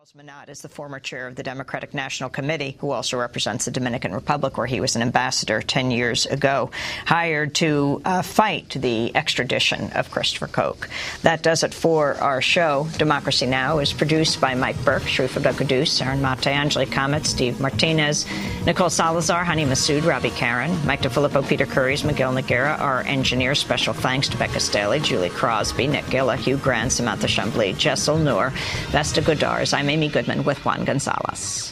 Charles Minot is the former chair of the Democratic National Committee, who also represents the Dominican Republic, where he was an ambassador 10 years ago, hired to fight the extradition of Christopher Koch. That does it for our show. Democracy Now! Is produced by Mike Burke, Sharif Abdel-Quddus, Aaron Mate, Angelique Comet, Steve Martinez, Nicole Salazar, Hani Massoud, Robbie Karen, Mike DeFilippo, Peter Curries, Miguel Noguera, our engineers. Special thanks to Becca Staley, Julie Crosby, Nick Gilla, Hugh Grant, Samantha Chambly, Jessel Noor, Vesta Godars. I'm Amy Goodman with Juan Gonzalez.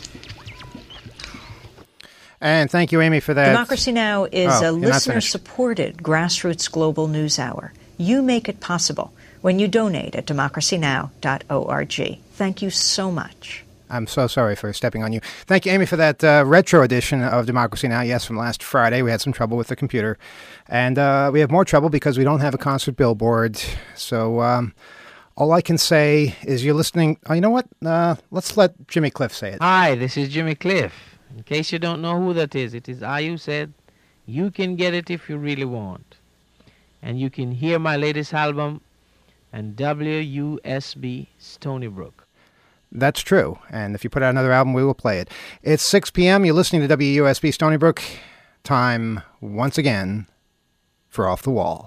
And thank you, Amy, for that. Democracy Now! Is a listener-supported grassroots global news hour. You make it possible when you donate at democracynow.org. Thank you so much. I'm so sorry for stepping on you. Thank you, Amy, for that retro edition of Democracy Now! Yes, from last Friday. We had some trouble with the computer. And we have more trouble because we don't have a concert billboard. So all I can say is you're listening. Oh, you know what? Let's let Jimmy Cliff say it. Hi, this is Jimmy Cliff. In case you don't know who that is, it is I who said, you can get it if you really want. And you can hear my latest album on WUSB Stony Brook. That's true. And if you put out another album, we will play it. It's 6 p.m. You're listening to WUSB Stony Brook. Time, once again, for Off the Wall.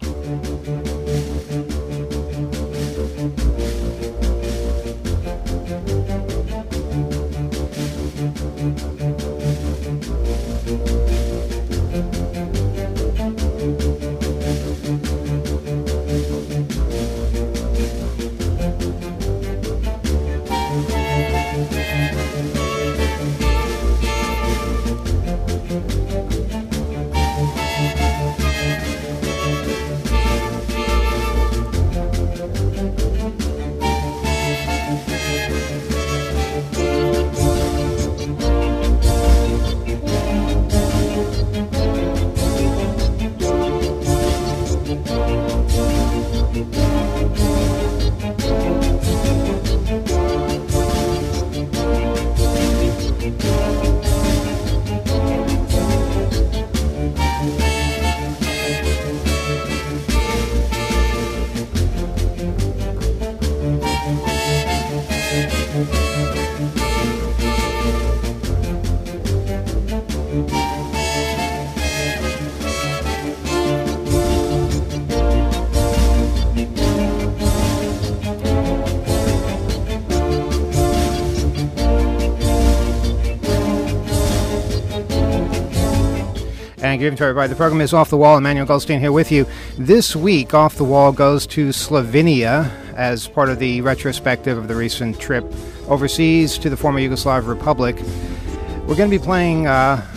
And good evening to everybody. The program is Off the Wall. Emmanuel Goldstein here with you. This week, Off the Wall goes to Slovenia as part of the retrospective of the recent trip overseas to the former Yugoslav Republic. We're going to be playing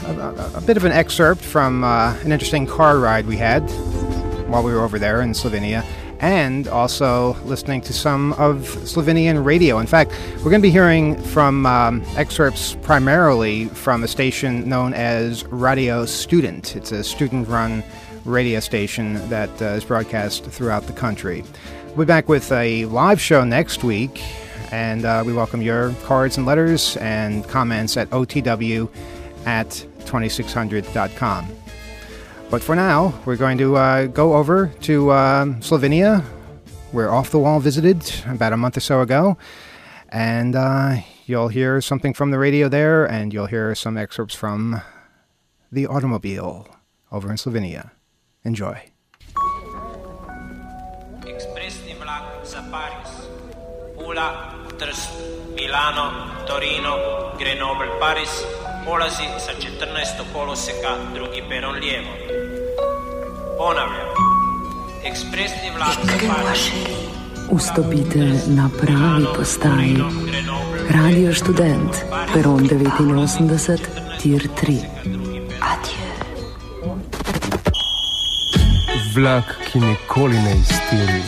a bit of an excerpt from an interesting car ride we had while we were over there in Slovenia, and also listening to some of Slovenian radio. In fact, we're going to be hearing from excerpts primarily from a station known as Radio Student. It's a student-run radio station that is broadcast throughout the country. We'll be back with a live show next week, and we welcome your cards and letters and comments at otw@2600.com. But for now, we're going to go over to Slovenia, where Off the Wall visited about a month or so ago. And you'll hear something from the radio there, and you'll hear some excerpts from the automobile over in Slovenia. Enjoy. Ekspresni vlak za Pariz. Pula, Trst, Milano, Torino, Grenoble, Pariz. Polazi sa 14. koloseka, drugi peron lijevo. Ponavljam. Ekspresni vlak za Pariz. Vstopite na pravi postaji. Radio Študent, peron 89, tir 3. Adieu. Vlak, ki nikoli ne iztiri.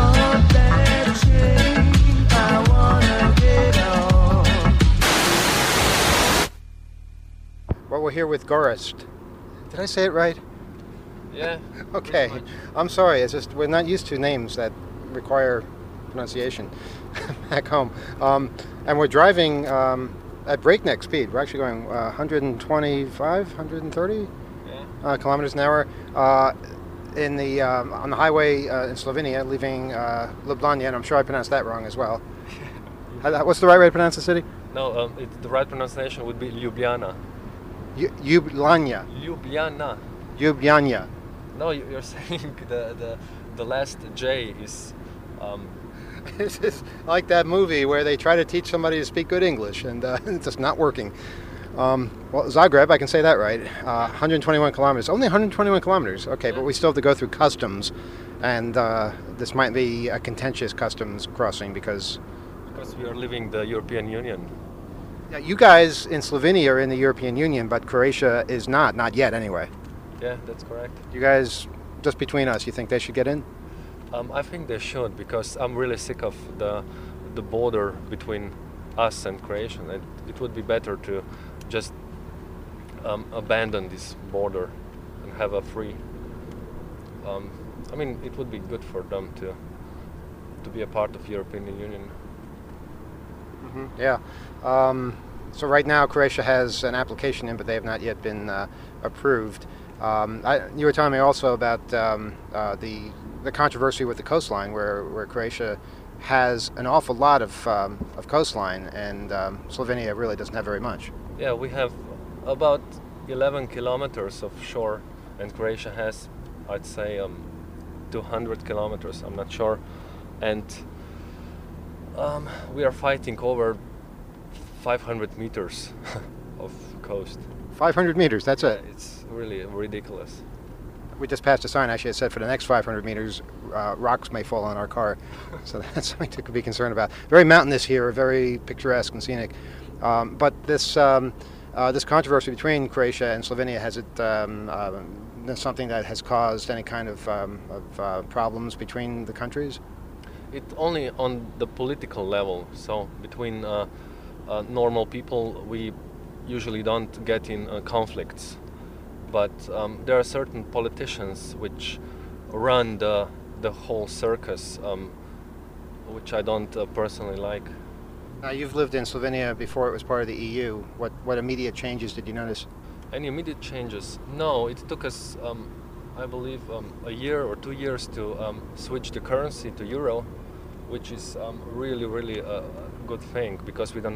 Well, we're here with Gorist. Did I say it right? Yeah. Okay. I'm sorry. It's just we're not used to names that require pronunciation back home. And we're driving at breakneck speed. We're actually going 125, 130 kilometers an hour in the on the highway in Slovenia, leaving Ljubljana. And I'm sure I pronounced that wrong as well. What's the right way to pronounce the city? No, the right pronunciation would be Ljubljana. Ljubljana. Ljubljana. Ljubljana. No, you're saying the last J is. This is like that movie where they try to teach somebody to speak good English, and it's just not working. Well, Zagreb, I can say that right. 121 kilometers. Only 121 kilometers. Okay, but we still have to go through customs, and this might be a contentious customs crossing because we are leaving the European Union. Yeah, you guys in Slovenia are in the European Union, but Croatia is not yet anyway. Yeah, that's correct. You guys, just between us, you think they should get in? I think they should, because I'm really sick of the border between us and Croatia. And it would be better to just abandon this border and have a free. I mean, it would be good for them to be a part of European Union. Mm-hmm. Yeah. So right now, Croatia has an application in, but they have not yet been approved. You were telling me also about the controversy with the coastline, where Croatia has an awful lot of coastline, and Slovenia really doesn't have very much. Yeah, we have about 11 kilometers of shore, and Croatia has, I'd say, 200 kilometers. I'm not sure, and we are fighting over 500 meters of coast. 500 meters, that's it? It's really ridiculous. We just passed a sign, actually, it said for the next 500 meters, rocks may fall on our car. So that's something to be concerned about. Very mountainous here, very picturesque and scenic. But this controversy between Croatia and Slovenia, has it something that has caused any kind of problems between the countries? It only on the political level. So between normal people, we usually don't get in conflicts. But there are certain politicians which run the whole circus, which I don't personally like. Now, you've lived in Slovenia before it was part of the EU. What immediate changes did you notice? Any immediate changes? No, it took us, I believe, a year or 2 years to switch the currency to euro, which is really a good thing, because we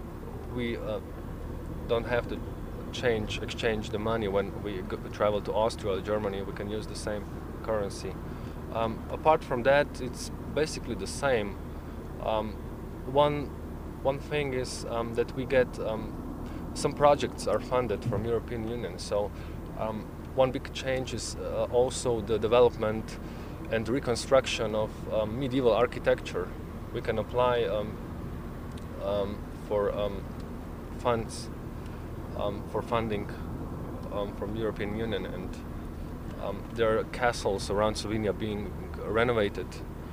don't have to exchange the money when we travel to Austria or Germany. We can use the same currency. Apart from that, it's basically the same. One thing is that we get some projects are funded from European Union. So one big change is also the development and reconstruction of medieval architecture. We can apply for funds. For funding from European Union, and there are castles around Slovenia being renovated,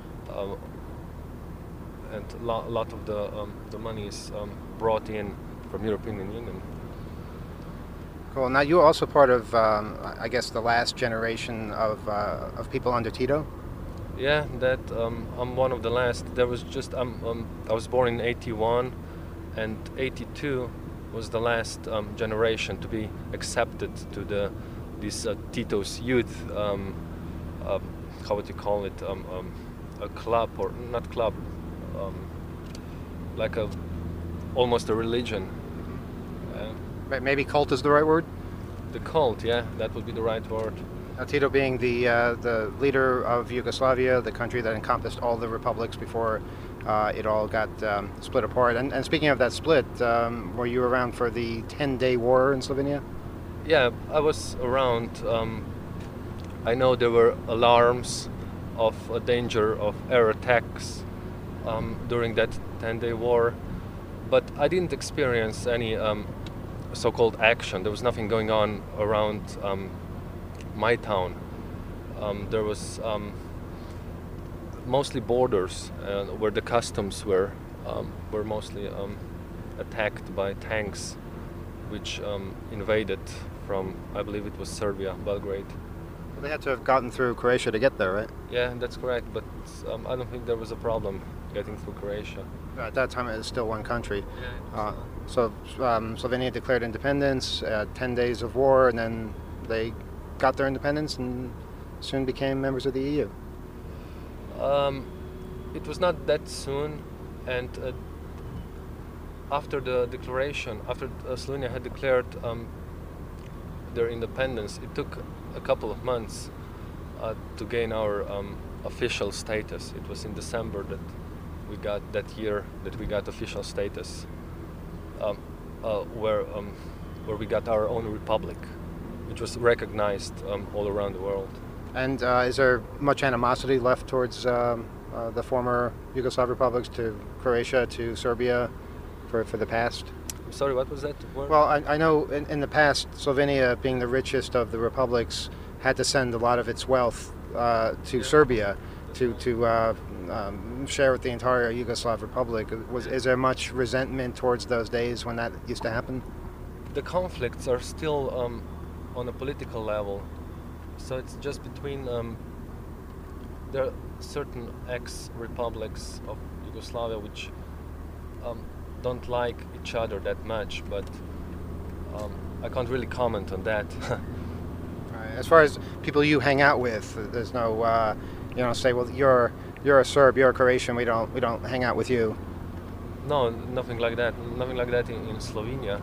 and a lot of the money is brought in from European Union. Cool. Now, you're also part of, I guess, the last generation of people under Tito. Yeah, that I'm one of the last. There was just I was born in '81, and '82. Was the last generation to be accepted to this Tito's youth, how would you call it, a club, or not club, like almost a religion. Maybe cult is the right word? The cult, yeah, that would be the right word. Tito being the leader of Yugoslavia, the country that encompassed all the republics before it all got split apart. And speaking of that split, were you around for the 10-day war in Slovenia? Yeah, I was around. I know there were alarms of a danger of air attacks during that 10-day war, but I didn't experience any so-called action. There was nothing going on around my town. There was mostly borders where the customs were mostly attacked by tanks, which invaded from, I believe it was Serbia, Belgrade. Well, they had to have gotten through Croatia to get there, right? Yeah, that's correct, but I don't think there was a problem getting through Croatia. At that time, it was still one country. Yeah, so Slovenia declared independence, 10 days of war, and then they got their independence and soon became members of the EU. It was not that soon, and after the declaration, after Slovenia had declared their independence, it took a couple of months to gain our official status. It was in December that we got official status, where we got our own republic, which was recognized all around the world. And is there much animosity left towards the former Yugoslav republics, to Croatia, to Serbia, for the past? I'm sorry, what was that word? Well, I know in the past, Slovenia, being the richest of the republics, had to send a lot of its wealth to Serbia to share with the entire Yugoslav republic. Is there much resentment towards those days when that used to happen? The conflicts are still on a political level, so it's just between there are certain ex-republics of Yugoslavia which don't like each other that much, but I can't really comment on that. As far as people you hang out with, there's no you don't say, well, you're a Serb, you're a Croatian, we don't hang out with you. No, nothing like that. Nothing like that in Slovenia.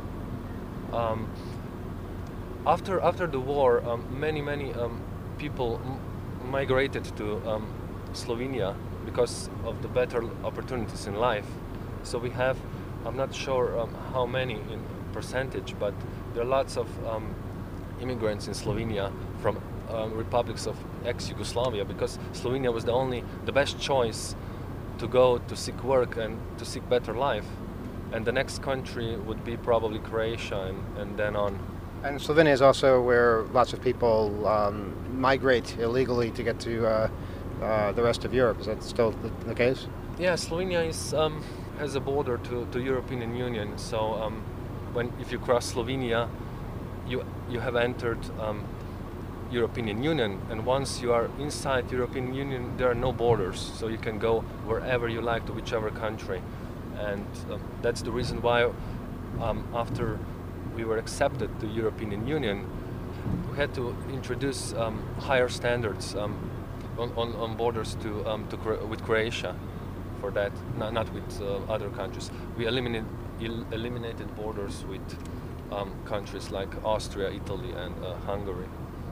After the war, many people migrated to Slovenia because of the better opportunities in life. So we have, I'm not sure how many in percentage, but there are lots of immigrants in Slovenia from republics of ex-Yugoslavia, because Slovenia was the best choice to go to seek work and to seek better life. And the next country would be probably Croatia, and then on. And Slovenia is also where lots of people migrate illegally to get to the rest of Europe. Is that still the case? Yeah, Slovenia has a border to European Union. So if you cross Slovenia, you have entered European Union, and once you are inside European Union, there are no borders, so you can go wherever you like to whichever country. And that's the reason why after we were accepted to European Union, we had to introduce higher standards on borders with Croatia. For that, not with other countries. We eliminated borders with countries like Austria, Italy, and Hungary.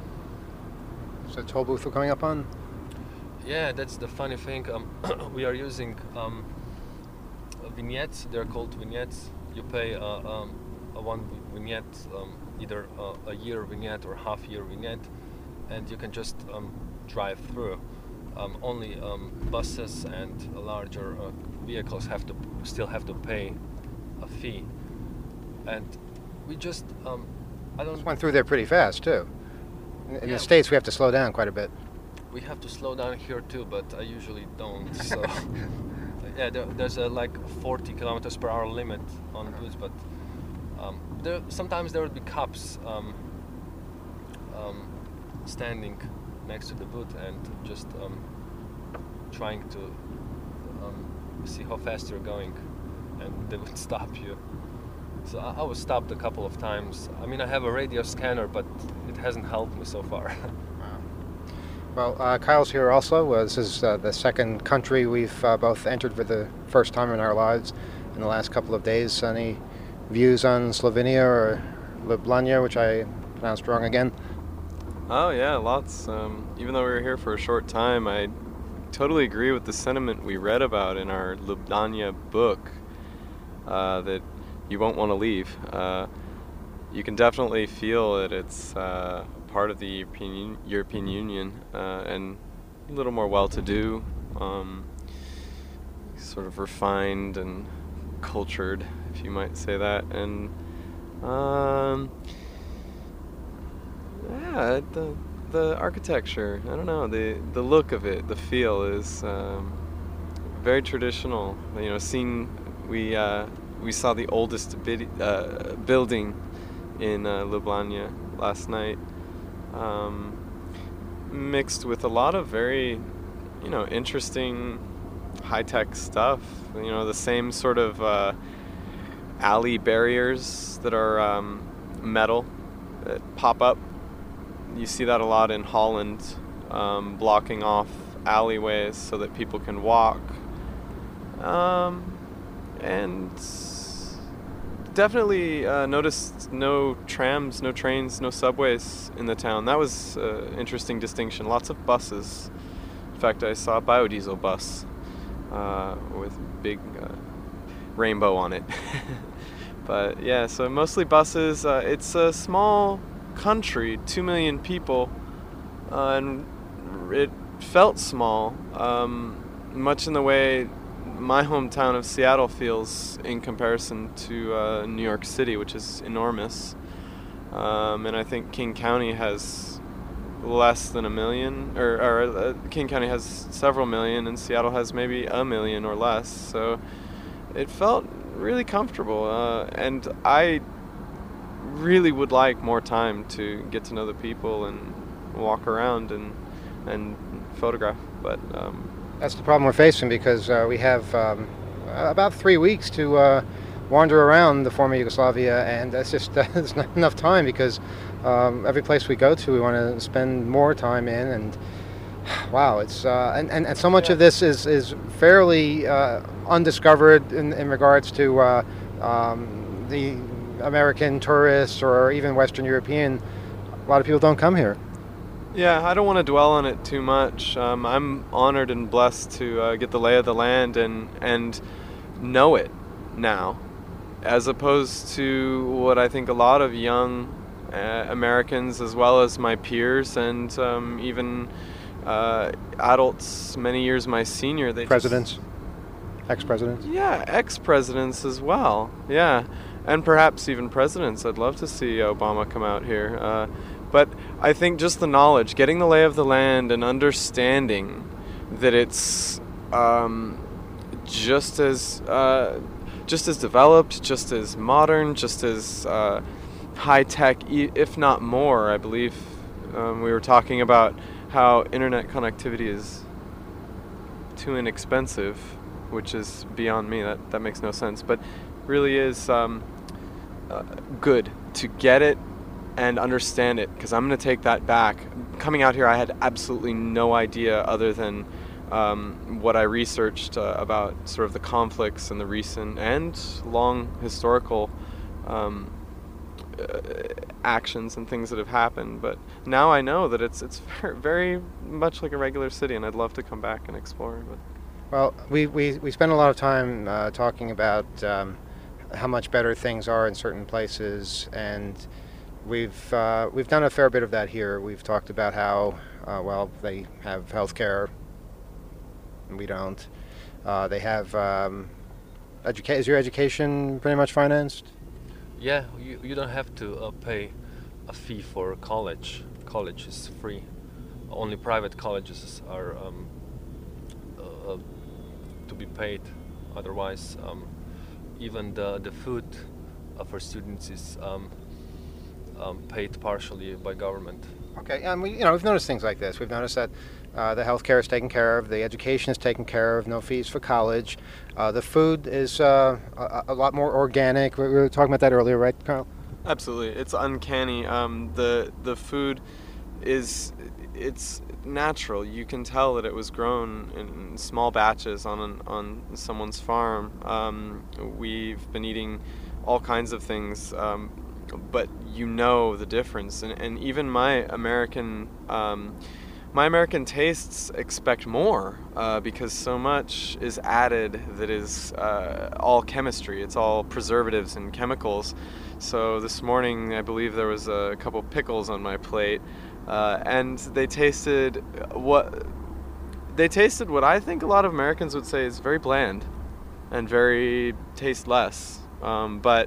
Is that toll booth we're coming up on? Yeah, that's the funny thing. We are using vignettes. They're called vignettes. You pay a one vignette, either a year vignette or half-year vignette, and you can just drive through. Only buses and larger vehicles still have to pay a fee. And we just went through there pretty fast too. In the States, we have to slow down quite a bit. We have to slow down here too, but I usually don't. So yeah, there's a 40 kilometers per hour limit on booths, but sometimes there would be cops standing next to the booth and just trying to see how fast you're going, and they would stop you. So I was stopped a couple of times. I mean, I have a radio scanner, but it hasn't helped me so far. Wow. Well, Kyle's here also. This is the second country we've both entered for the first time in our lives in the last couple of days. Any views on Slovenia or Ljubljana, which I pronounced wrong again? Oh yeah, lots. Even though we were here for a short time, I totally agree with the sentiment we read about in our Ljubljana book, that you won't want to leave. You can definitely feel that it's part of the European Union, and a little more well-to-do, sort of refined and cultured, if you might say that. And yeah, the architecture, I don't know, the look of it, the feel is very traditional. You know, we saw the oldest building in Ljubljana last night, mixed with a lot of very, interesting high-tech stuff. You know, the same sort of alley barriers that are metal that pop up. You see that a lot in Holland, blocking off alleyways so that people can walk. And definitely noticed no trams, no trains, no subways in the town. That was an interesting distinction. Lots of buses. In fact, I saw a biodiesel bus with big rainbow on it. But yeah, so mostly buses. It's a small country, 2 million people, and it felt small, much in the way my hometown of Seattle feels in comparison to New York City, which is enormous. And I think King County has less than 1 million, or King County has several million, and Seattle has maybe 1 million or less. So it felt really comfortable, and I really would like more time to get to know the people and walk around and photograph. But that's the problem we're facing, because we have about 3 weeks to wander around the former Yugoslavia, and that's just there's not enough time, because every place we go to we want to spend more time in, and wow, it's and so much of this is fairly undiscovered in regards to the American tourists or even Western European. A lot of people don't come here. Yeah, I don't want to dwell on it too much. I'm honored and blessed to get the lay of the land and know it now, as opposed to what I think a lot of young Americans, as well as my peers and even adults many years my senior. Ex-presidents? Yeah, ex-presidents as well, yeah. And perhaps even presidents. I'd love to see Obama come out here. But I think just the knowledge, getting the lay of the land and understanding that it's just as developed, just as modern, just as high-tech, if not more. I believe we were talking about how internet connectivity is too inexpensive, which is beyond me. That makes no sense. But really is good to get it and understand it, because I'm going to take that back. Coming out here, I had absolutely no idea other than what I researched about sort of the conflicts and the recent and long historical actions and things that have happened. But now I know that it's very, very much like a regular city, and I'd love to come back and explore. But well, we spend a lot of time talking about how much better things are in certain places, and we've done a fair bit of that here. We've talked about how they have health care and we don't. They have is your education pretty much financed? Yeah, you don't have to pay a fee for college. College is free. Only private colleges are to be paid. Otherwise, even the food for students is paid partially by government. Okay, and we've noticed things like this. We've noticed that the healthcare is taken care of, the education is taken care of, no fees for college. The food is a lot more organic. We were talking about that earlier, right, Carl? Absolutely, it's uncanny. The food it's natural. You can tell that it was grown in small batches on someone's farm. We've been eating all kinds of things, but you know the difference. And even my American tastes expect more because so much is added that is all chemistry. It's all preservatives and chemicals. So this morning, I believe there was a couple pickles on my plate. And they tasted what I think a lot of Americans would say is very bland and very tasteless. But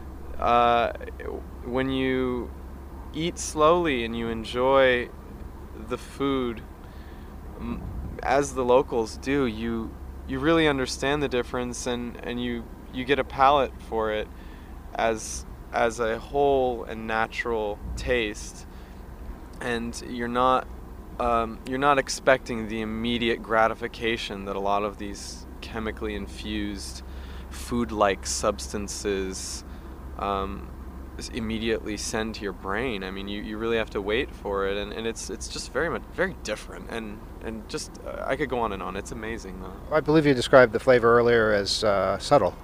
when you eat slowly and you enjoy the food as the locals do, you really understand the difference, and you get a palate for it as a whole and natural taste. And you're not expecting the immediate gratification that a lot of these chemically infused food-like substances immediately send to your brain. I mean, you really have to wait for it, and it's just very different. And just I could go on and on. It's amazing, though. I believe you described the flavor earlier as subtle.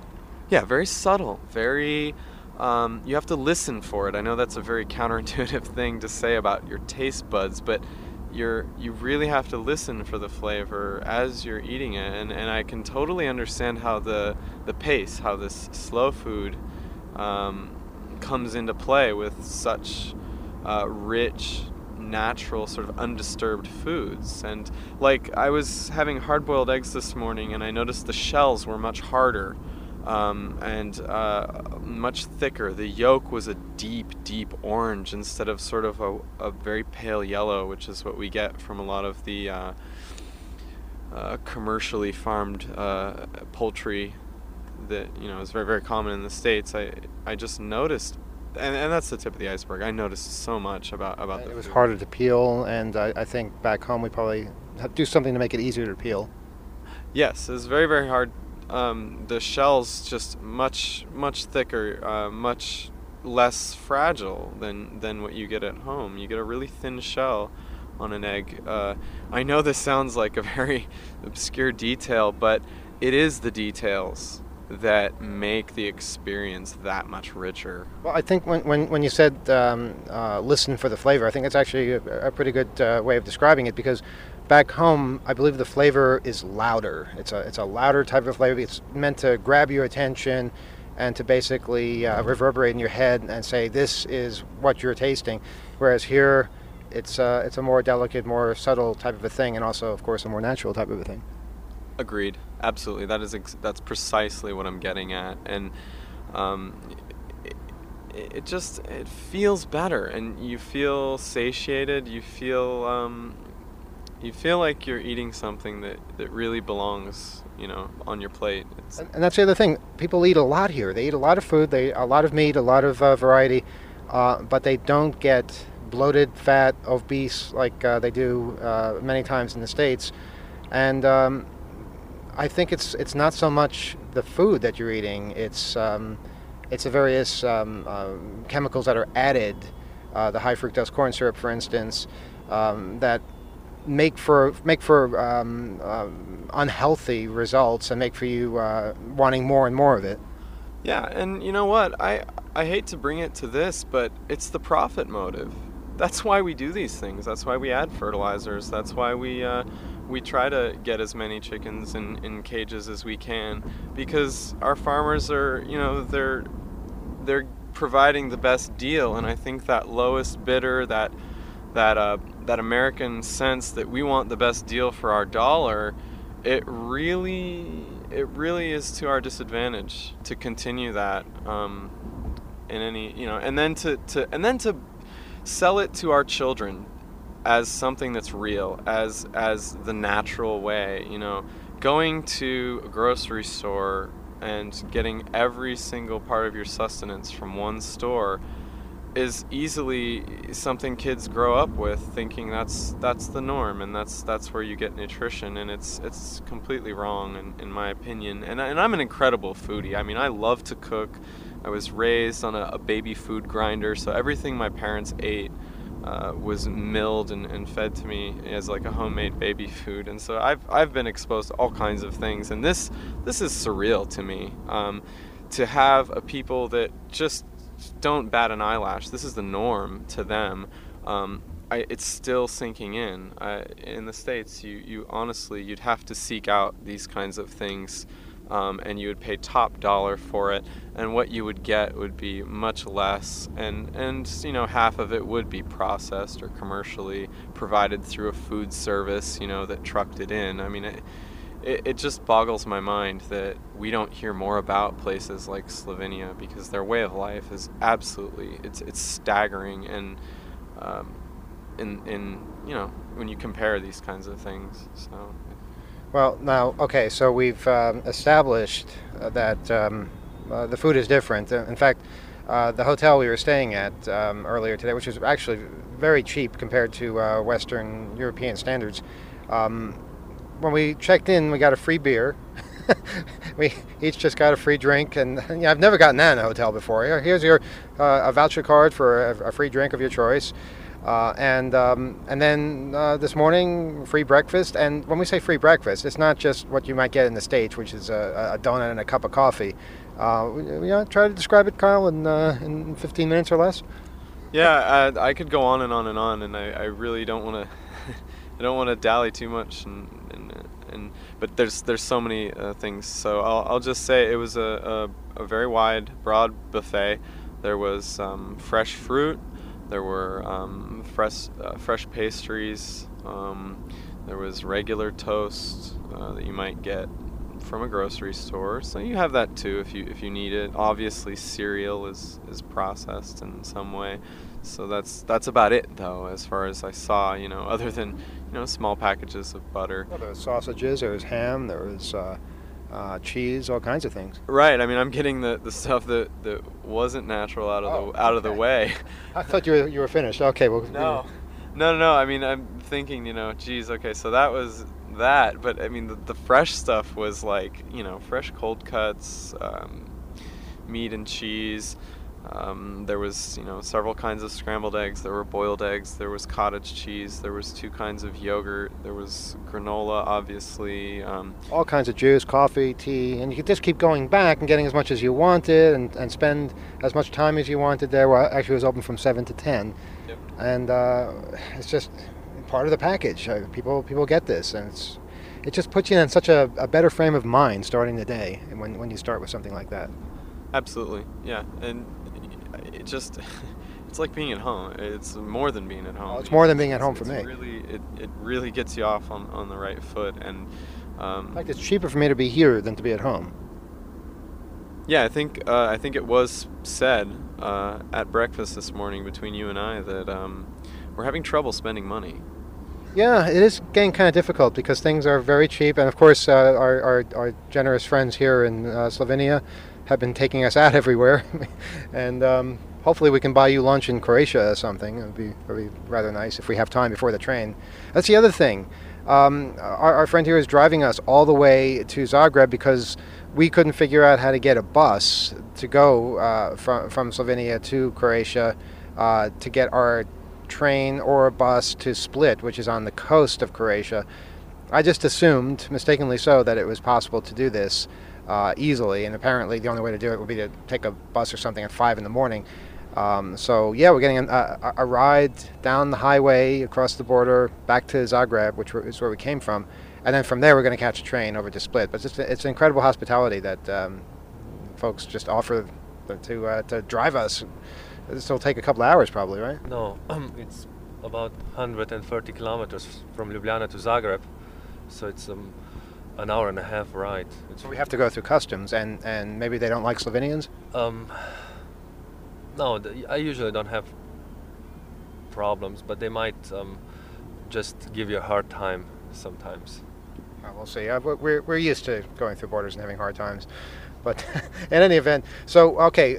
Yeah, very subtle, very, you have to listen for it. I know that's a very counterintuitive thing to say about your taste buds, but you really have to listen for the flavor as you're eating it, and I can totally understand how the pace, how this slow food comes into play with such rich, natural, sort of undisturbed foods. And like, I was having hard-boiled eggs this morning, and I noticed the shells were much harder and much thicker. The yolk was a deep orange instead of sort of a very pale yellow, which is what we get from a lot of the commercially farmed poultry that, you know, is very, very common in the States. I just noticed, and that's the tip of the iceberg. I noticed so much about the It was food. harder to peel, and I think back home we probably have to do something to make it easier to peel. Yes, it's very, very hard. The shell's just much thicker, much less fragile than what you get at home. You get a really thin shell on an egg. I know this sounds like a very obscure detail, but it is the details that make the experience that much richer. Well, I think when you said listen for the flavor, I think it's actually a pretty good way of describing it, because back home, I believe the flavor is louder. It's a louder type of flavor. It's meant to grab your attention and to basically reverberate in your head and say, this is what you're tasting. Whereas here, it's a more delicate, more subtle type of a thing, and also, of course, a more natural type of a thing. Agreed. Absolutely. That's precisely what I'm getting at. And it feels better, and you feel satiated. You feel like you're eating something that really belongs, you know, on your plate. And that's the other thing. People eat a lot here. They eat a lot of food. A lot of meat, a lot of variety, but they don't get bloated, fat, obese like they do many times in the States. And I think it's not so much the food that you're eating. It's the various chemicals that are added, the high fructose corn syrup, for instance, that make for unhealthy results and make for you wanting more and more of it. Yeah, and you know what? I hate to bring it to this, but it's the profit motive. That's why we do these things. That's why we add fertilizers. That's why we try to get as many chickens in cages as we can, because our farmers are, you know, they're providing the best deal. And I think that lowest bidder, that American sense that we want the best deal for our dollar, it really is to our disadvantage to continue that in any, you know, and then to sell it to our children as something that's real, as the natural way. You know, going to a grocery store and getting every single part of your sustenance from one store is easily something kids grow up with, thinking that's the norm, and that's where you get nutrition, and it's completely wrong in my opinion. And I'm an incredible foodie. I mean, I love to cook. I was raised on a baby food grinder, so everything my parents ate was milled and fed to me as like a homemade baby food. And so I've been exposed to all kinds of things, and this is surreal to me, to have a people that just don't bat an eyelash. This is the norm to them. It's still sinking in. In the States, you honestly, you'd have to seek out these kinds of things, and you would pay top dollar for it, and what you would get would be much less, and you know, half of it would be processed or commercially provided through a food service, you know, that trucked it in. I mean, it just boggles my mind that we don't hear more about places like Slovenia, because their way of life is absolutely, it's staggering, and in you know, when you compare these kinds of things. So Well, now, okay, so we've established that the food is different. In fact, the hotel we were staying at earlier today, which was actually very cheap compared to Western European standards, when we checked in, we got a free beer. We each just got a free drink, and you know, I've never gotten that in a hotel before. Here's your a voucher card for a free drink of your choice. And then this morning, free breakfast. And when we say free breakfast, it's not just what you might get in the States, which is a donut and a cup of coffee. Try to describe it, Kyle, in 15 minutes or less. Yeah, I could go on and on and on, and I really don't want to. I don't want to dally too much, but there's so many things. So I'll just say it was a very wide, broad buffet. There was fresh fruit. There were fresh pastries. There was regular toast that you might get from a grocery store. So you have that too if you need it. Obviously, cereal is processed in some way. So that's about it though, as far as I saw. Other than small packages of butter. Well, there was sausages. There was ham. There was cheese. All kinds of things. Right. I mean, I'm getting the stuff that wasn't natural out of the way. I thought you were finished. Okay. Well. No. I mean, I'm thinking. Geez. Okay. So that was that. But I mean, the fresh stuff was like fresh cold cuts, meat and cheese. There was, several kinds of scrambled eggs. There were boiled eggs. There was cottage cheese. There was 2 kinds of yogurt. There was granola, obviously. All kinds of juice, coffee, tea, and you could just keep going back and getting as much as you wanted and spend as much time as you wanted there. Well, actually, it was open from 7 to 10, Yep. And it's just part of the package. People get this, and it just puts you in such a better frame of mind starting the day when you start with something like that. Absolutely, yeah, and it's like being at home. It's more than being at home. Well, it's more than being at home for me. It really gets you off on the right foot, and in fact, it's cheaper for me to be here than to be at home. Yeah, I think it was said at breakfast this morning between you and I that we're having trouble spending money. Yeah, it is getting kind of difficult because things are very cheap, and of course our generous friends here in Slovenia have been taking us out everywhere, and hopefully we can buy you lunch in Croatia or something. It would be rather nice if we have time before the train. That's the other thing. Our friend here is driving us all the way to Zagreb because we couldn't figure out how to get a bus to go from Slovenia to Croatia to get our train or a bus to Split, which is on the coast of Croatia. I just assumed, mistakenly so, that it was possible to do this easily, and apparently the only way to do it would be to take a bus or something at 5 in the morning. So yeah, we're getting a ride down the highway across the border back to Zagreb, which is where we came from, and then from there we're going to catch a train over to Split. But it's incredible hospitality that folks just offer to drive us. This will take a couple of hours probably, right? No, it's about 130 kilometers from Ljubljana to Zagreb, so it's an hour and a half ride. So we have to go through customs, and maybe they don't like Slovenians? No, I usually don't have problems, but they might just give you a hard time sometimes. We'll see. We're used to going through borders and having hard times. But in any event, so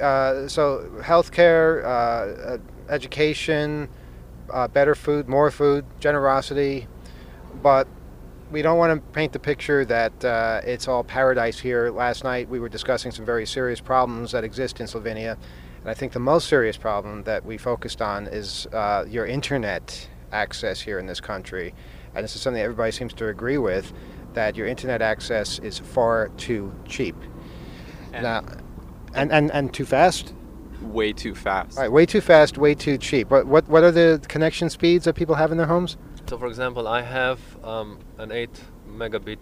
healthcare, education, better food, more food, generosity, but we don't want to paint the picture that it's all paradise here. Last night we were discussing some very serious problems that exist in Slovenia, and I think the most serious problem that we focused on is your internet access here in this country, and this is something that everybody seems to agree with, that your internet access is far too cheap. And too fast? Way too fast. All right, way too fast, way too cheap. What are the connection speeds that people have in their homes? So, for example, I have an 8 megabit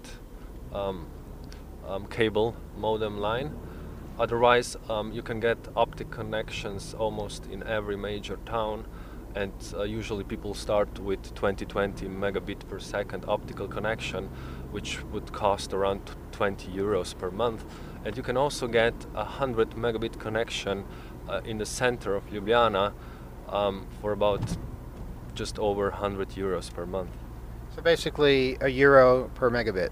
cable modem line. Otherwise, you can get optic connections almost in every major town, and usually people start with 20 megabit per second optical connection, which would cost around 20 euros per month. And you can also get a 100 megabit connection in the center of Ljubljana for about just over 100 euros per month. So basically €1 per megabit.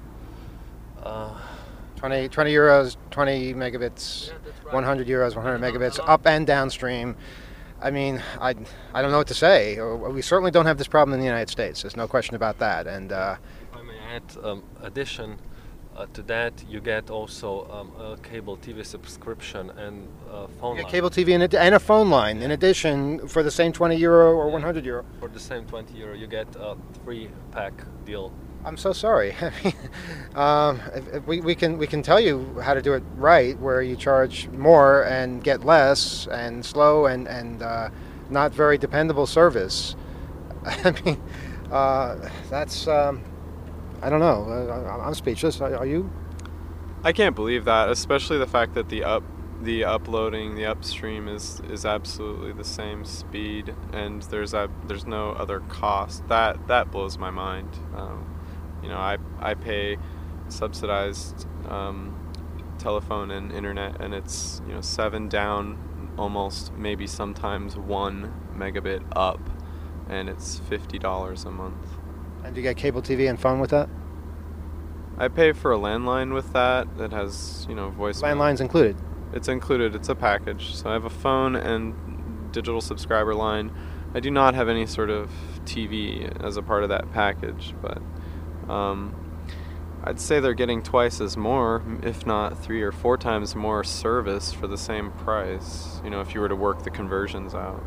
20 euros, 20 megabits, yeah, right. 100 euros, 100 megabits, up and downstream. I mean, I don't know what to say. We certainly don't have this problem in the United States. There's no question about that. And if I may add, addition to that, you get also a cable TV subscription and a phone line. Cable TV and a phone line. In addition, for the same €20 or €100. For the same €20, you get a 3-pack deal. I'm so sorry. I mean, we can tell you how to do it right, where you charge more and get less and slow and not very dependable service. I mean, that's I don't know. I'm speechless. Are you? I can't believe that, especially the fact that the uploading, the upstream is absolutely the same speed, and there's no other cost. That blows my mind. I pay subsidized telephone and internet, and it's 7 down, almost maybe sometimes 1 megabit up, and it's $50 a month. And do you get cable TV and phone with that? I pay for a landline with that has voicemail. Landline's included. It's included. It's a package. So I have a phone and digital subscriber line. I do not have any sort of TV as a part of that package, but I'd say they're getting twice as more, if not 3 or 4 times more service for the same price, if you were to work the conversions out.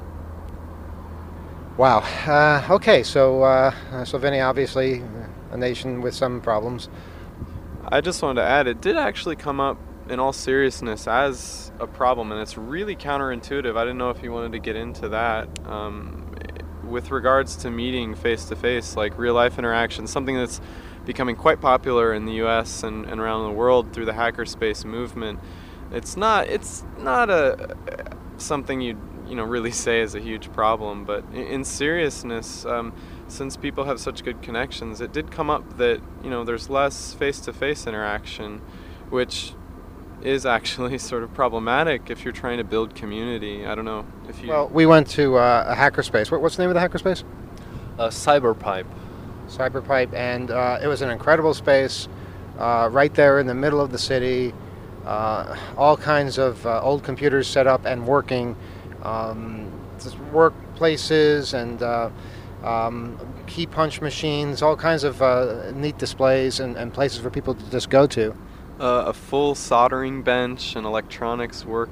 Wow. Okay, so Slovenia, obviously a nation with some problems. I just wanted to add, it did actually come up in all seriousness as a problem, and it's really counterintuitive. I didn't know if you wanted to get into that. With regards to meeting face-to-face, like real-life interaction, something that's becoming quite popular in the U.S. and around the world through the hackerspace movement. It's not something you'd really say is a huge problem, but in seriousness, since people have such good connections, it did come up that there's less face-to-face interaction, which is actually sort of problematic if you're trying to build community. I don't know if you... Well, we went to a hackerspace. What's the name of the hackerspace? Cyberpipe. Cyberpipe, and it was an incredible space, right there in the middle of the city. All kinds of old computers set up and working, workplaces and key punch machines, all kinds of neat displays and places for people to just go to. A full soldering bench, an electronics work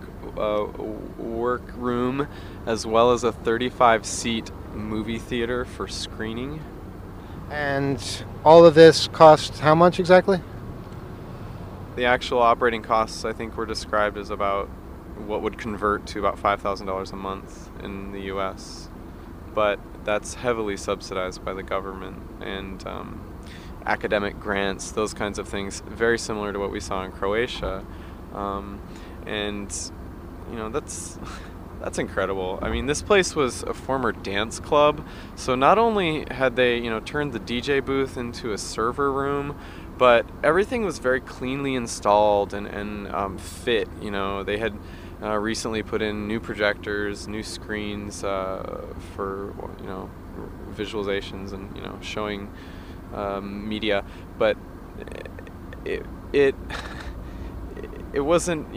room, as well as a 35-seat movie theater for screening. And all of this cost how much exactly? The actual operating costs, I think, were described as about what would convert to about $5,000 a month in the U.S. But that's heavily subsidized by the government and academic grants, those kinds of things, very similar to what we saw in Croatia. That's incredible. I mean, this place was a former dance club, so not only had they, turned the DJ booth into a server room, but everything was very cleanly installed and fit. They had recently put in new projectors, new screens for visualizations and showing media, but it wasn't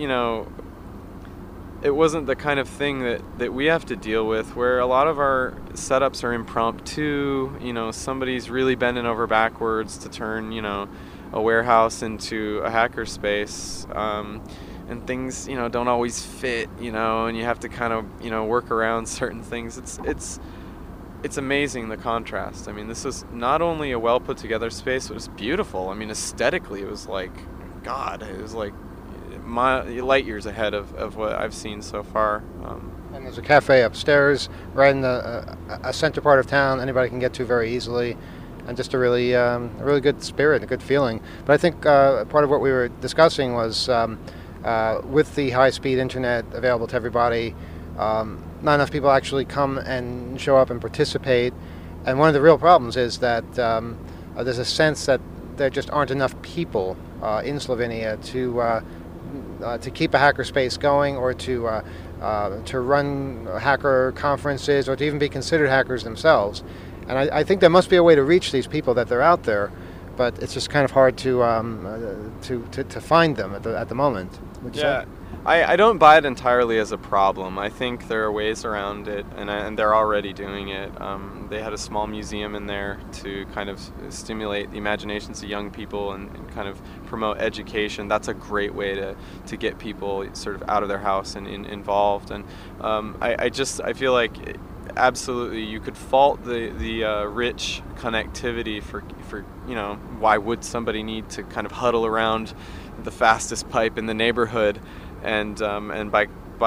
it wasn't the kind of thing that we have to deal with, where a lot of our setups are impromptu. Somebody's really bending over backwards to turn a warehouse into a hackerspace, and things don't always fit, and you have to kind of work around certain things. It's amazing, the contrast. I mean, this was not only a well put together space, but it was beautiful. I mean, aesthetically, it was like God. It was like light years ahead of what I've seen so far. And there's a cafe upstairs, right in a center part of town. Anybody can get to very easily, and just a really good spirit, a good feeling. But I think part of what we were discussing was with the high-speed internet available to everybody, not enough people actually come and show up and participate. And one of the real problems is that there's a sense that there just aren't enough people in Slovenia to keep a hackerspace going, or to run hacker conferences, or to even be considered hackers themselves. And I think there must be a way to reach these people, that they're out there, but it's just kind of hard to find them at the moment. Would you say? I don't buy it entirely as a problem. I think there are ways around it, and they're already doing it. They had a small museum in there to kind of stimulate the imaginations of young people and kind of promote education. That's a great way to get people sort of out of their house and involved. And I feel like absolutely, you could fault the rich connectivity for why would somebody need to kind of huddle around the fastest pipe in the neighborhood, and by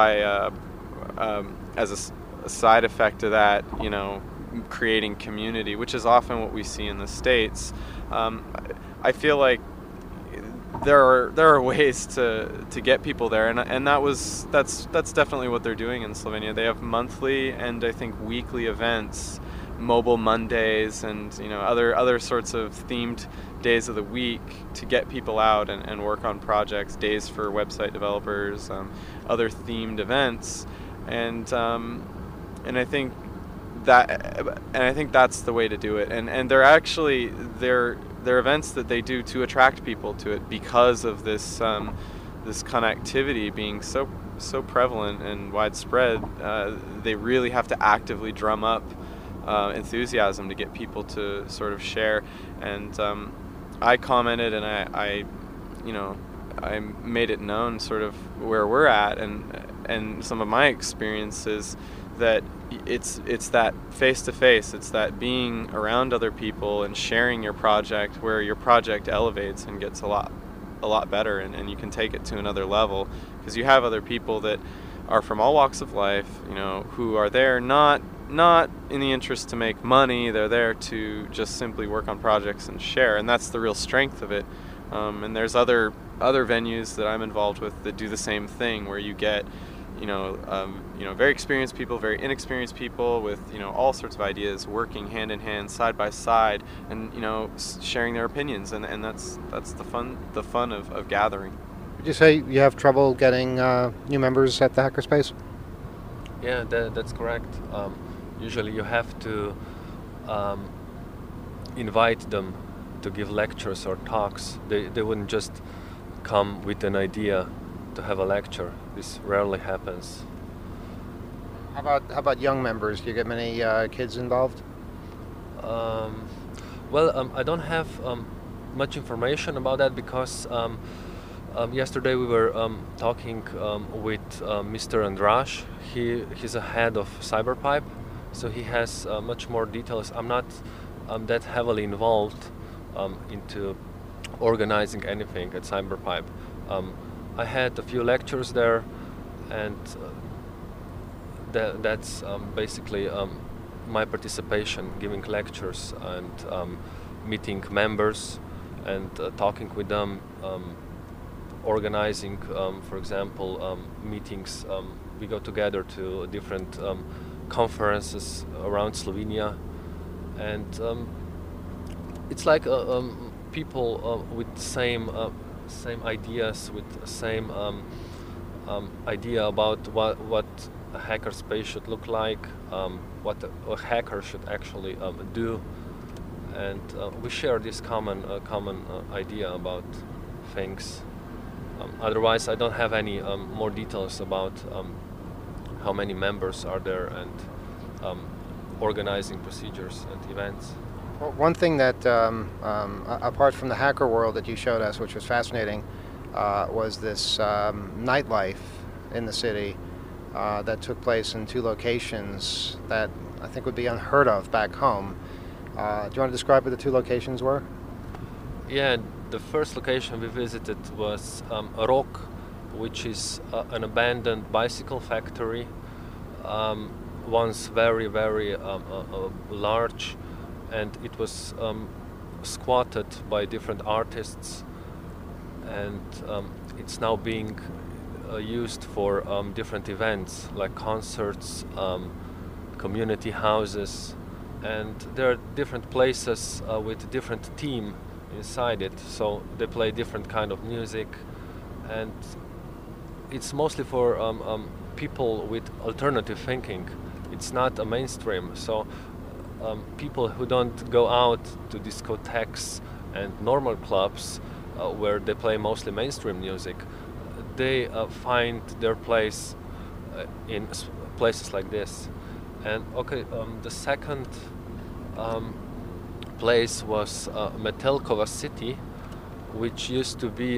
as a side effect of that, creating community, which is often what we see in the States. I feel like there are ways to get people there, and that's definitely what they're doing in Slovenia. They have monthly and I think weekly events, Mobile Mondays, and other sorts of themed days of the week to get people out and work on projects, days for website developers, other themed events, and I think that's the way to do it. And they're events that they do to attract people to it because of this this connectivity being so prevalent and widespread. They really have to actively drum up enthusiasm to get people to sort of share. And I commented, and I made it known sort of where we're at, and some of my experiences, that it's that face-to-face, it's that being around other people and sharing your project, where your project elevates and gets a lot better, and you can take it to another level, because you have other people that are from all walks of life, who are there not in the interest to make money. They're there to just simply work on projects and share, and that's the real strength of it. And there's other venues that I'm involved with that do the same thing, where you get very experienced people, very inexperienced people with all sorts of ideas, working hand in hand, side by side, and sharing their opinions, and that's the fun of gathering. Would you say you have trouble getting new members at the Hackerspace? Yeah, that's correct. Usually you have to invite them to give lectures or talks. They wouldn't just come with an idea to have a lecture. This rarely happens. How about young members? Do you get many kids involved? I don't have much information about that, because yesterday we were talking with Mr. Andraš. He's a head of Cyberpipe, so he has much more details. I'm not that heavily involved into organizing anything at Cyberpipe. I had a few lectures there, and that's basically my participation, giving lectures and meeting members and talking with them, organizing, for example, meetings. We go together to different conferences around Slovenia, and it's like people with same ideas, with the same idea about what a hackerspace should look like, what a hacker should actually do, and we share this common idea about things. Otherwise, I don't have any more details about how many members are there and organizing procedures and events. Well, one thing that, apart from the hacker world that you showed us, which was fascinating, was this nightlife in the city that took place in 2 locations that I think would be unheard of back home. Do you want to describe what the 2 locations were? Yeah, the first location we visited was Rok, which is an abandoned bicycle factory, once very, very large, and it was squatted by different artists, and it's now being used for different events like concerts, community houses, and there are different places with different theme inside it, so they play different kind of music, and it's mostly for people with alternative thinking. It's not a mainstream, so people who don't go out to discotheques and normal clubs where they play mostly mainstream music, they find their place in places like this. And the second place was Metelkova city, which used to be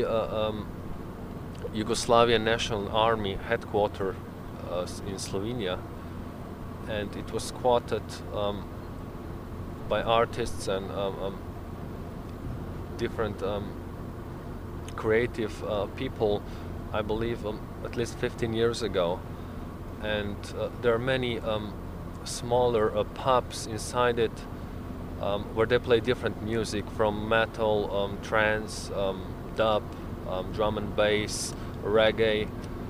Yugoslavian National Army headquarters in Slovenia. and it was squatted by artists and different creative people, I believe at least 15 years ago. And there are many smaller pubs inside it where they play different music, from metal, trance, dub, drum and bass, reggae,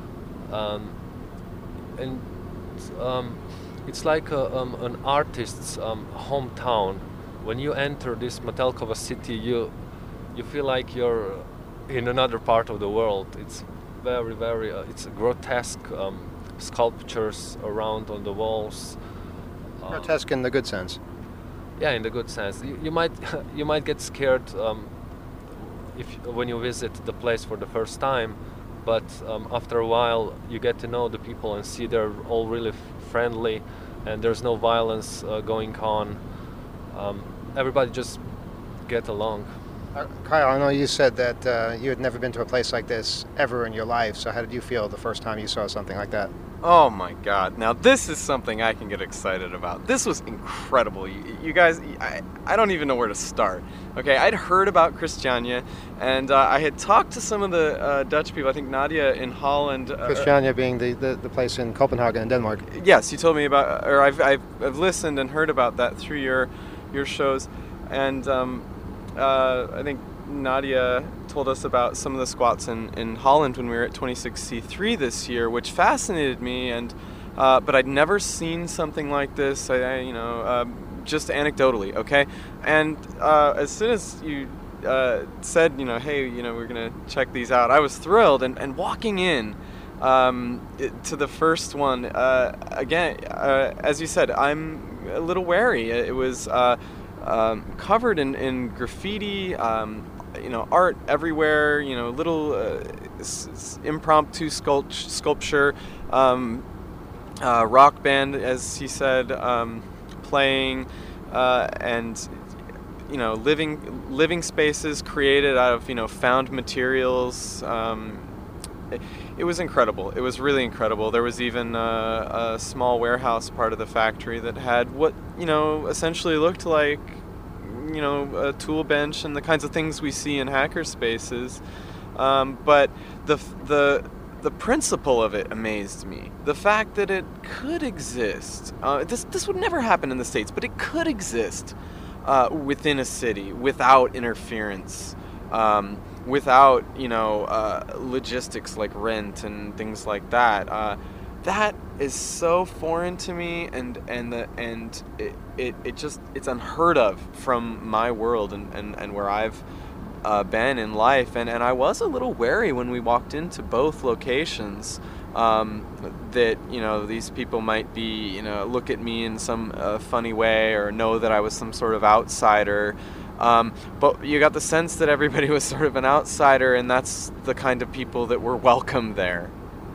and it's like an artist's hometown. When you enter this Metelkova city, you feel like you're in another part of the world. It's very it's grotesque sculptures around on the walls. Grotesque in the good sense. Yeah, in the good sense. You might you might get scared when you visit the place for the first time, but after a while you get to know the people and see they're all really friendly, and there's no violence going on. Everybody just get along. Kyle, I know you said that you had never been to a place like this ever in your life, so how did you feel the first time you saw something like that? Oh my God. Now this is something I can get excited about. This was incredible. You guys, I don't even know where to start. Okay, I'd heard about Christiania, and I had talked to some of the Dutch people, I think Nadia in Holland. Christiania being the place in Copenhagen in Denmark. Yes, you told me about, or I've listened and heard about that through your shows. And I think Nadia told us about some of the squats in Holland when we were at 26C3 this year, which fascinated me. And but I'd never seen something like this. Just anecdotally, okay. And as soon as you said, hey, we're gonna check these out, I was thrilled. And walking in to the first one, again, as you said, I'm a little wary. It was covered in graffiti, art everywhere, little impromptu sculpture, rock band, as he said, playing, and living spaces created out of found materials. It was incredible. It was really incredible. There was even a small warehouse part of the factory that had what essentially looked like a tool bench and the kinds of things we see in hacker spaces. But the principle of it amazed me. The fact that it could exist. This would never happen in the States, but it could exist within a city without interference. Without logistics like rent and things like that. That is so foreign to me, and it's unheard of from my world and where I've been in life, and I was a little wary when we walked into both locations, that these people might be look at me in some funny way or know that I was some sort of outsider. But you got the sense that everybody was sort of an outsider, and that's the kind of people that were welcome there.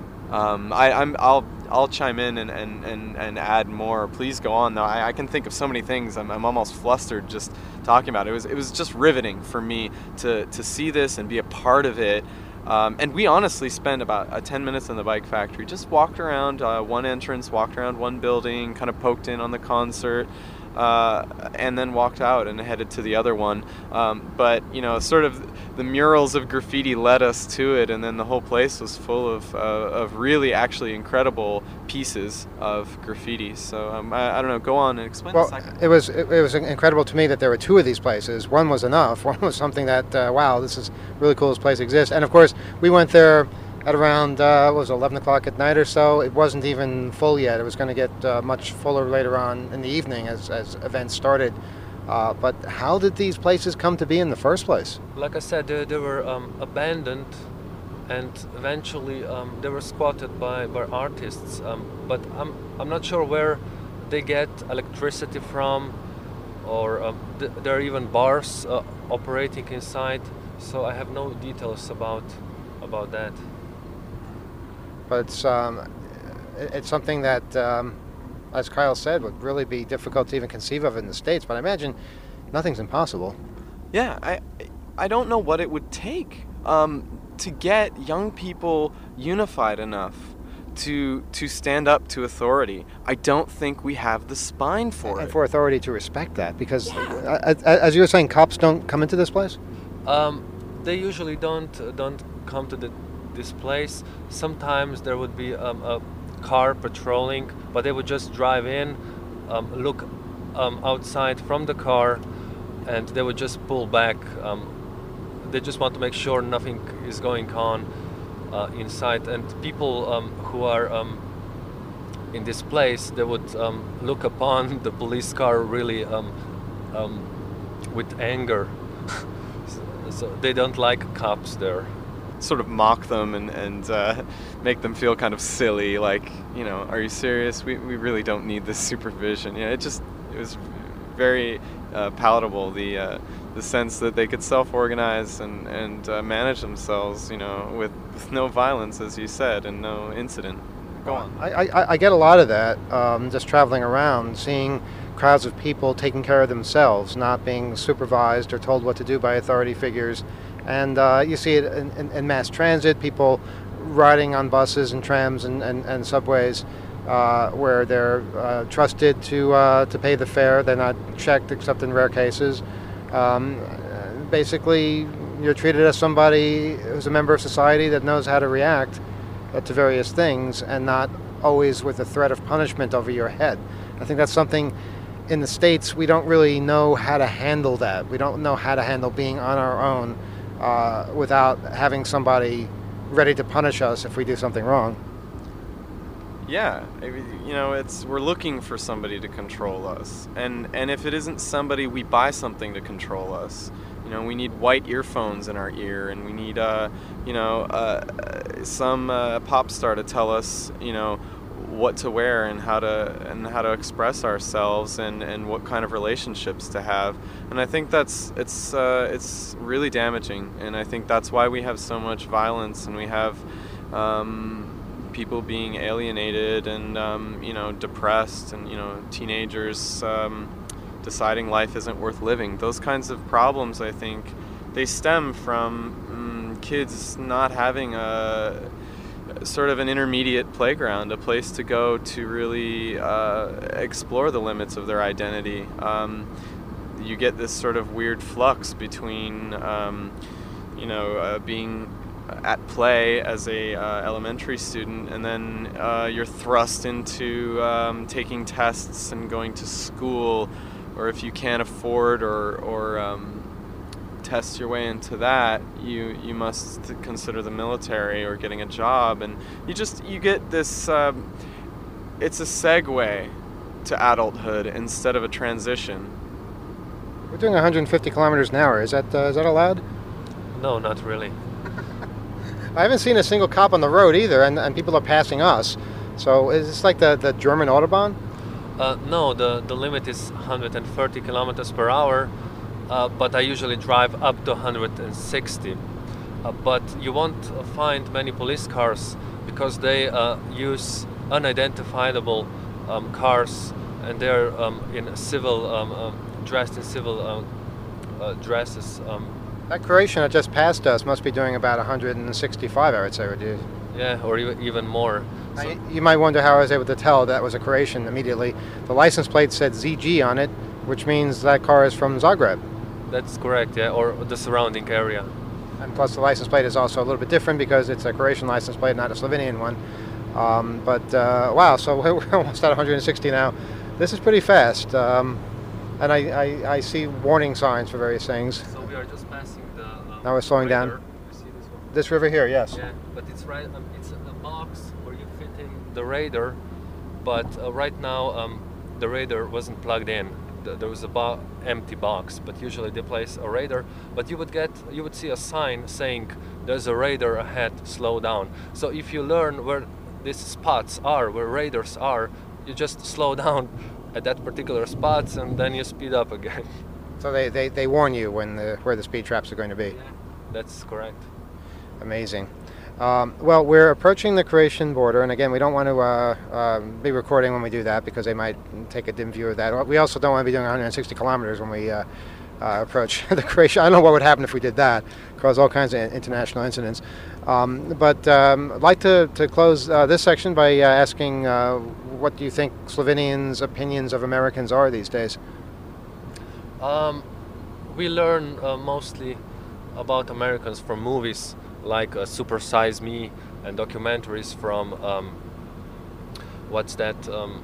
I'll chime in and add more. Please go on, though. I can think of so many things. I'm almost flustered just talking about it. It was just riveting for me to see this and be a part of it. And we honestly spent about 10 minutes in the Bike Factory. Just walked around one entrance, walked around one building, kind of poked in on the concert. And then walked out and headed to the other one. But sort of the murals of graffiti led us to it, and then the whole place was full of really actually incredible pieces of graffiti. So I don't know. Go on and explain. Well, the second. it was incredible to me that there were two of these places. One was enough. One was something that wow, this is really cool. This place exists. And of course, we went there at around 11 o'clock at night or so. It wasn't even full yet. It was going to get much fuller later on in the evening as events started. But how did these places come to be in the first place? Like I said, they were abandoned, and eventually they were squatted by artists. But I'm not sure where they get electricity from, or there are even bars operating inside. So I have no details about that. But it's something that, as Kyle said, would really be difficult to even conceive of in the States. But I imagine nothing's impossible. Yeah, I don't know what it would take to get young people unified enough to stand up to authority. I don't think we have the spine for it. And for authority to respect that, because as you were saying, cops don't come into this place? They usually don't come to this place. Sometimes there would be a car patrolling, but they would just drive in, look outside from the car, and they would just pull back. They just want to make sure nothing is going on inside. And people who are in this place, they would look upon the police car really with anger. So they don't like cops there. Sort of mock them and make them feel kind of silly, like, you know, are you serious? We really don't need this supervision. Yeah, it was very palatable, the sense that they could self-organize and manage themselves, you know, with no violence, as you said, and no incident. Go on. I get a lot of that, just traveling around, seeing crowds of people taking care of themselves, not being supervised or told what to do by authority figures. And you see it in mass transit, people riding on buses and trams and subways where they're trusted to pay the fare. They're not checked except in rare cases. Basically, you're treated as somebody who's a member of society that knows how to react to various things, and not always with the threat of punishment over your head. I think that's something in the States we don't really know how to handle that. We don't know how to handle being on our own without having somebody ready to punish us if we do something wrong. Yeah, you know, we're looking for somebody to control us, and if it isn't somebody, we buy something to control us. You know, we need white earphones in our ear, and we need some pop star to tell us, you know, what to wear and how to express ourselves and what kind of relationships to have. And I think it's really damaging, and I think that's why we have so much violence, and we have people being alienated and depressed, and teenagers deciding life isn't worth living. Those kinds of problems, I think, they stem from kids not having a sort of an intermediate playground, a place to go to really explore the limits of their identity. You get this sort of weird flux between being at play as a elementary student, and then you're thrust into taking tests and going to school, or if you can't afford or test your way into that, you must consider the military or getting a job, and you get this it's a segue to adulthood instead of a transition. We're doing 150 kilometers an hour. Is that allowed? No, not really. I haven't seen a single cop on the road either, and people are passing us. So is this like the German Autobahn? No, the limit is 130 kilometers per hour, but I usually drive up to 160. But you won't find many police cars because they use unidentifiable cars, and they're in civil, dressed in civil dresses. That Croatian that just passed us must be doing about 165, I would say, would you? Yeah, or even more. So you might wonder how I was able to tell that was a Croatian immediately. The license plate said ZG on it, which means that car is from Zagreb. That's correct, yeah, or the surrounding area. And plus the license plate is also a little bit different because it's a Croatian license plate, not a Slovenian one. Wow, so we're almost at 160 now. This is pretty fast. And I see warning signs for various things. So we are just passing the... now we're slowing down. You see this one? This river here, yes. Yeah, but it's right. It's a box where you fit in the radar, but right now the radar wasn't plugged in. There was a empty box, but usually they place a radar. But you would see a sign saying there's a radar ahead, slow down. So if you learn where these spots are, where radars are, you just slow down at that particular spots, and then you speed up again. So they warn you where the speed traps are going to be. Yeah, that's correct. Amazing. Well, we're approaching the Croatian border, and again, we don't want to be recording when we do that because they might take a dim view of that. We also don't want to be doing 160 kilometers when we approach the Croatia. I don't know what would happen if we did that, cause all kinds of international incidents. But I'd like to close this section by asking what do you think Slovenians' opinions of Americans are these days? We learn mostly about Americans from movies like Super Size Me and documentaries from what's that?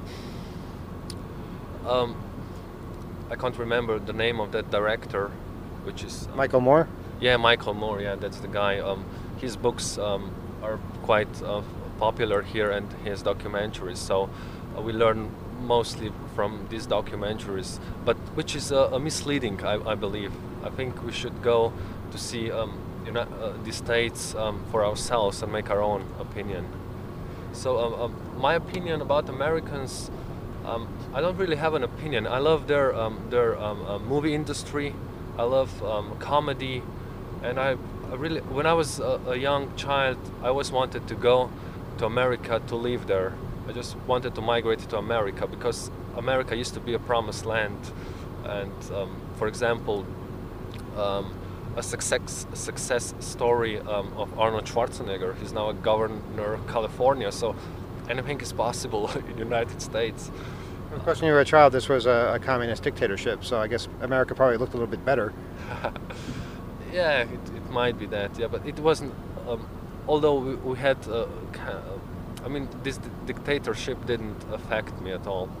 I can't remember the name of that director, which is Michael Moore? Yeah, Michael Moore. Yeah, that's the guy. His books are quite popular here, and his documentaries. So we learn mostly from these documentaries, but which is misleading, I believe. I think we should go to see the States for ourselves and make our own opinion. So my opinion about Americans, I don't really have an opinion. I love their movie industry. I love comedy, and I really, when I was a young child, I always wanted to go to America to live there. I just wanted to migrate to America because America used to be a promised land, and for example, a success story of Arnold Schwarzenegger. He's now a governor of California, so anything is possible in the United States. Of course, when you were a child, this was a communist dictatorship, so I guess America probably looked a little bit better. Yeah, it might be that, yeah, but it wasn't, although we had, I mean, this dictatorship didn't affect me at all.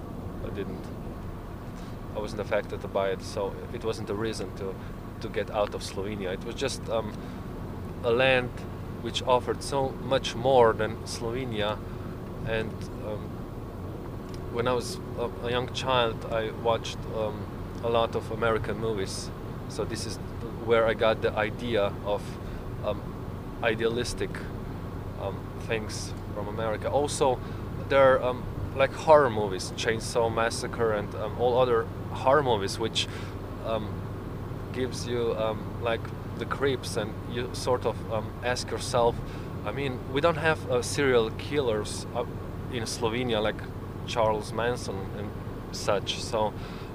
I wasn't affected by it, so it wasn't a reason to get out of Slovenia. It was just a land which offered so much more than Slovenia, and when I was a young child, I watched a lot of American movies, so this is where I got the idea of idealistic things from America. Also, there are like horror movies, Chainsaw Massacre and all other horror movies, which gives you like the creeps, and you sort of ask yourself, I mean, we don't have serial killers in Slovenia like Charles Manson and such, so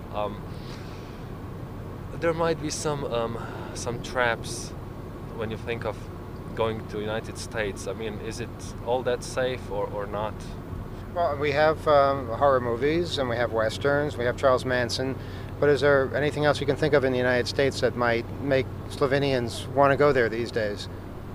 there might be some traps when you think of going to United States. I mean, is it all that safe or not? Well, we have horror movies and we have westerns, we have Charles Manson, but is there anything else you can think of in the United States that might make Slovenians want to go there these days?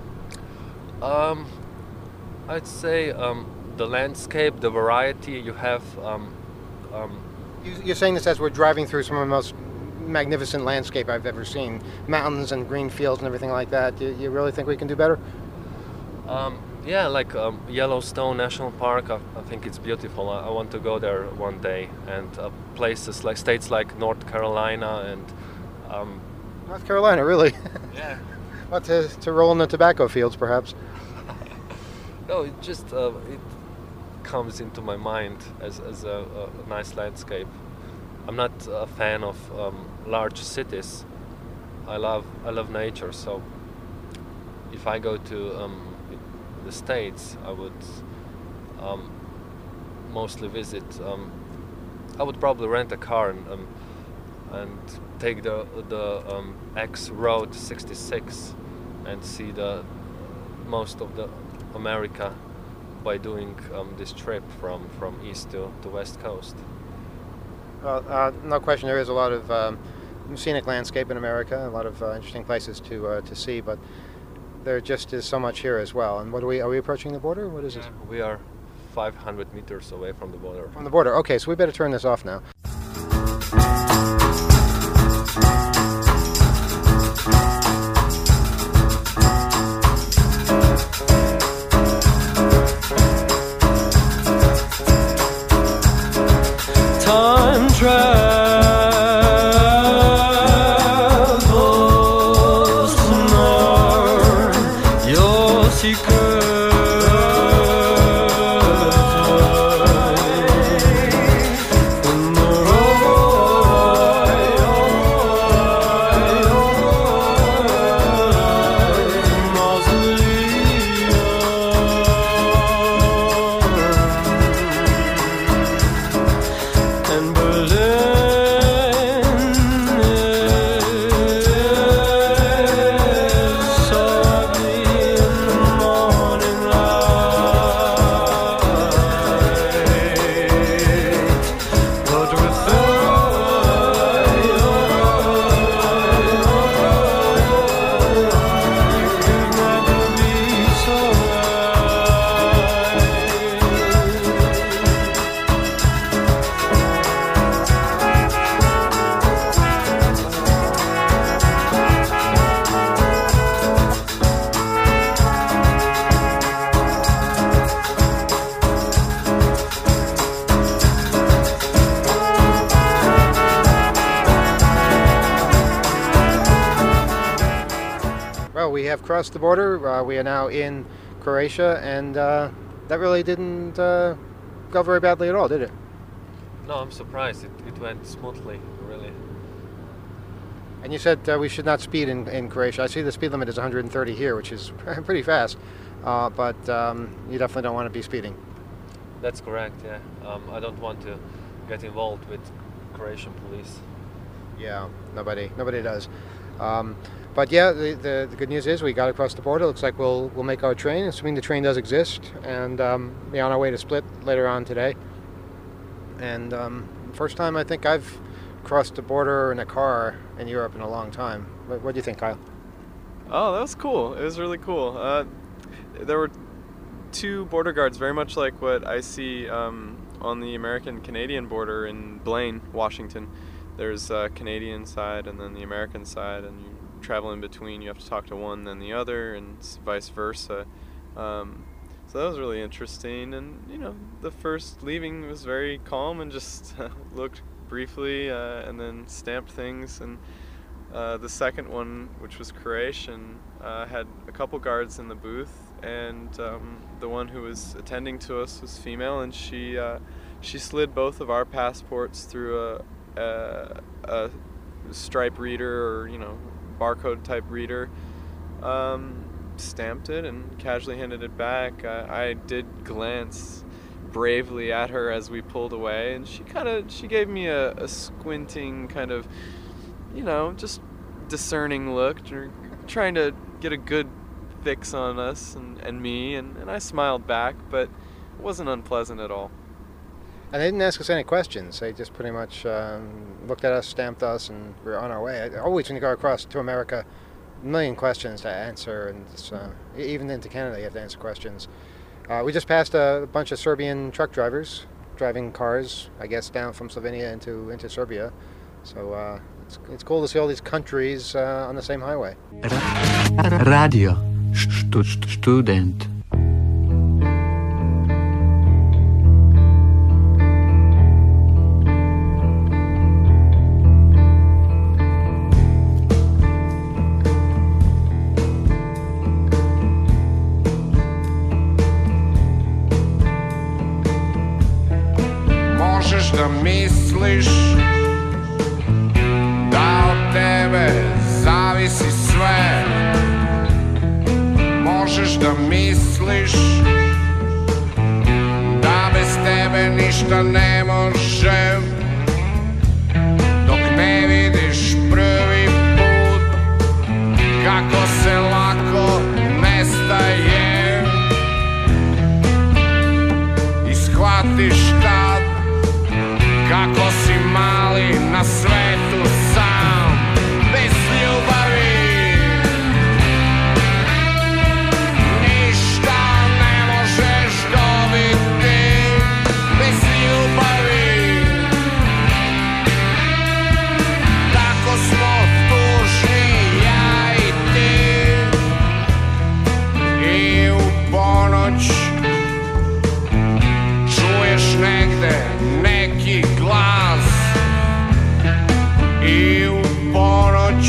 I'd say the landscape, the variety you have. You're saying this as we're driving through some of the most magnificent landscape I've ever seen, mountains and green fields and everything like that. You really think we can do better? Yeah, like Yellowstone National Park, I think it's beautiful. I want to go there one day, and places like states like North Carolina and North Carolina, really? Yeah. Well, to roll in the tobacco fields, perhaps. No, it just it comes into my mind as a nice landscape. I'm not a fan of large cities. I love nature, so if I go to the States, I would mostly visit. I would probably rent a car and take the X Road 66 and see the most of the America by doing this trip from east to west coast. Well, no question, there is a lot of scenic landscape in America, a lot of interesting places to see, but there just is so much here as well. And what are we approaching the border? What is it? We are 500 meters away from the border. From the border. Okay, so we better turn this off now. Time travels north, your secret. And Berlin we have crossed the border. We are now in Croatia, and that really didn't go very badly at all, did it? No, I'm surprised. It went smoothly, really. And you said we should not speed in Croatia. I see the speed limit is 130 here, which is pretty fast, but you definitely don't want to be speeding. That's correct, yeah. I don't want to get involved with Croatian police. Yeah, nobody does. But yeah, the good news is we got across the border. Looks like we'll make our train, assuming the train does exist, and be on our way to Split later on today. And first time I think I've crossed the border in a car in Europe in a long time. What do you think, Kyle? Oh, that was cool. It was really cool. There were 2 border guards, very much like what I see on the American-Canadian border in Blaine, Washington. There's a Canadian side and then the American side, and you travel in between. You have to talk to one, then the other, and vice versa. So that was really interesting. And, you know, the first leaving was very calm and just looked briefly and then stamped things. And the second one, which was Croatian, had a couple guards in the booth, and the one who was attending to us was female, and she slid both of our passports through a stripe reader, or, you know, barcode type reader, stamped it and casually handed it back. I did glance bravely at her as we pulled away, and she gave me a squinting kind of, you know, just discerning look, trying to get a good fix on us and me, and I smiled back, but it wasn't unpleasant at all. And they didn't ask us any questions. They just pretty much looked at us, stamped us, and we were on our way. Always when you go across to America, a million questions to answer, and even into Canada you have to answer questions. We just passed a bunch of Serbian truck drivers driving cars, I guess, down from Slovenia into Serbia. So it's cool to see all these countries on the same highway. Radio Student. Da misliš da od tebe zavisi sve, možeš da misliš da bez tebe ništa ne može, dok ne vidiš prvi put kako se lako nestaje i shvatiš tad kako si mali na svetu sam, bez ljubavi ništa ne možeš dobiti, bez ljubavi tako smo tužni ja i ti. I u ponoć čuješ negde neki glas, i u ponoć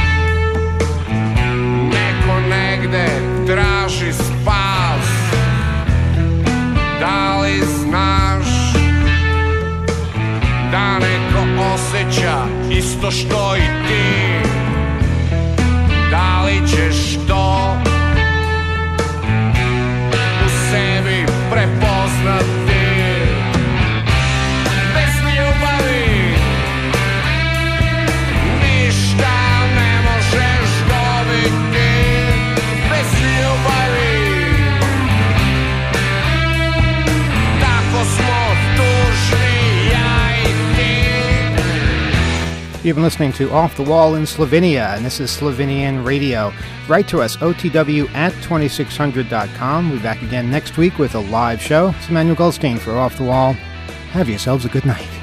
neko negde traži spas. Da li znaš da neko osjeća isto što i ti? Da li ćeš to u sebi prepoznati? You've been listening to Off the Wall in Slovenia, and this is Slovenian Radio. Write to us, otw@2600.com. We'll be back again next week with a live show. It's Emmanuel Goldstein for Off the Wall. Have yourselves a good night.